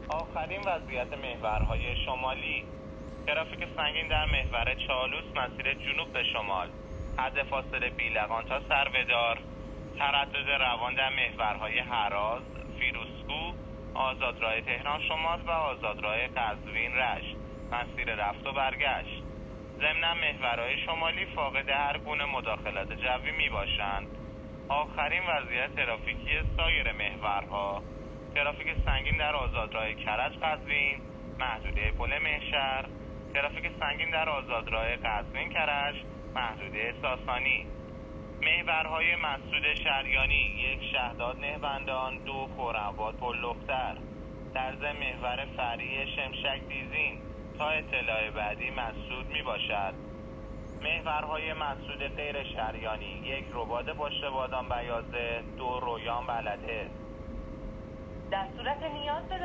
آخرین وضعیت محورهای شمالی: ترافیک سنگین در محور چالوس مسیر جنوب به شمال، حد فاصله بیلقان تا سرودار. تردد روان در محورهای هراز، فیروزکوه، آزادراه تهران شمال و آزادراه قزوین رشت مسیر رفت و برگشت. ضمن محورهای شمالی فاقد هر گونه مداخلات جوی می باشند. آخرین وضعیت ترافیکی سایر محورها: ترافیک سنگین در آزادراه کرج قزوین، محدوده پل مهشر، ترافیک سنگین در آزادراه قزوین کرج، محدوده ساسانی. محورهای مسعود شریانی: 1 شهداد نهبندان، 2 خرم‌آباد پل لختر. در ضمن محور فرعی شمشک دیزین تا اطلاع بعدی مسدود می باشد. محورهای مسدود غیر شریانی: 1 رباط پشت بادام بیازه، 2 رویان بلده. در صورت نیاز به